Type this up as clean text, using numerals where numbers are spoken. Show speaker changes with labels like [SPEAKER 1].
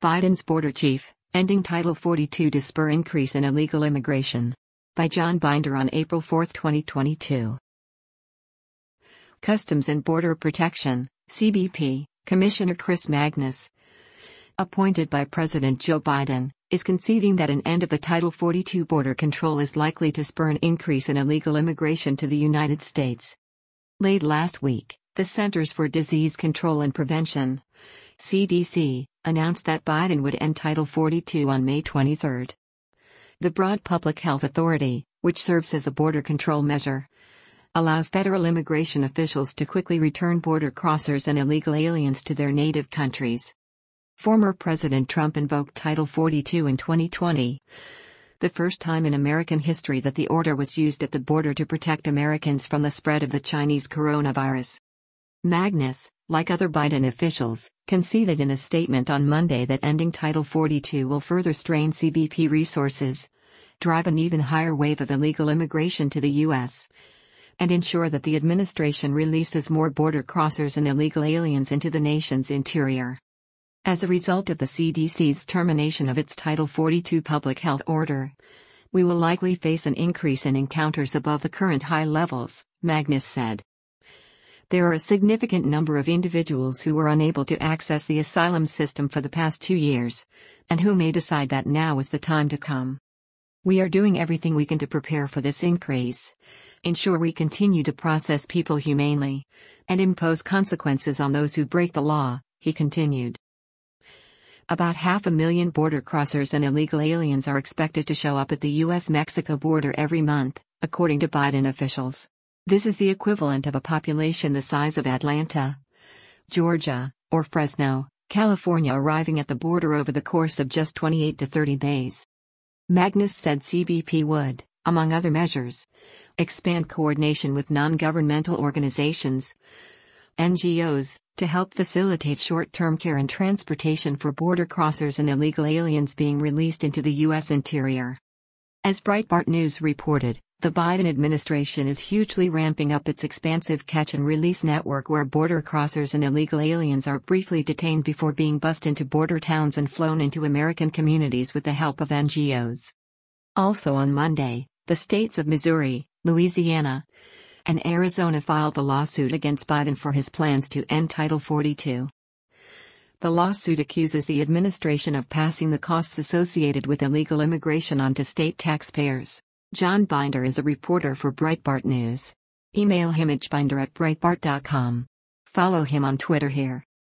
[SPEAKER 1] Biden's border chief, ending Title 42 to spur increase in illegal immigration. By John Binder on April 4, 2022. Customs and Border Protection, CBP, Commissioner Chris Magnus, appointed by President Joe Biden, is conceding that an end of the Title 42 border control is likely to spur an increase in illegal immigration to the United States. Late last week, the Centers for Disease Control and Prevention, CDC, announced that Biden would end Title 42 on May 23. The Broad Public Health Authority, which serves as a border control measure, allows federal immigration officials to quickly return border crossers and illegal aliens to their native countries. Former President Trump invoked Title 42 in 2020, the first time in American history that the order was used at the border to protect Americans from the spread of the Chinese coronavirus. Magnus, like other Biden officials, conceded in a statement on Monday that ending Title 42 will further strain CBP resources, drive an even higher wave of illegal immigration to the U.S., and ensure that the administration releases more border crossers and illegal aliens into the nation's interior. As a result of the CDC's termination of its Title 42 public health order, we will likely face an increase in encounters above the current high levels, Magnus said. There are a significant number of individuals who were unable to access the asylum system for the past 2 years, and who may decide that now is the time to come. We are doing everything we can to prepare for this increase, ensure we continue to process people humanely, and impose consequences on those who break the law, he continued. About 500,000 border crossers and illegal aliens are expected to show up at the U.S.-Mexico border every month, according to Biden officials. This is the equivalent of a population the size of Atlanta, Georgia, or Fresno, California arriving at the border over the course of just 28 to 30 days. Magnus said CBP would, among other measures, expand coordination with non-governmental organizations, NGOs, to help facilitate short-term care and transportation for border crossers and illegal aliens being released into the U.S. interior. As Breitbart News reported, the Biden administration is hugely ramping up its expansive catch-and-release network where border crossers and illegal aliens are briefly detained before being bussed into border towns and flown into American communities with the help of NGOs. Also on Monday, the states of Missouri, Louisiana, and Arizona filed a lawsuit against Biden for his plans to end Title 42. The lawsuit accuses the administration of passing the costs associated with illegal immigration onto state taxpayers. John Binder is a reporter for Breitbart News. Email him at binder@breitbart.com. Follow him on Twitter here.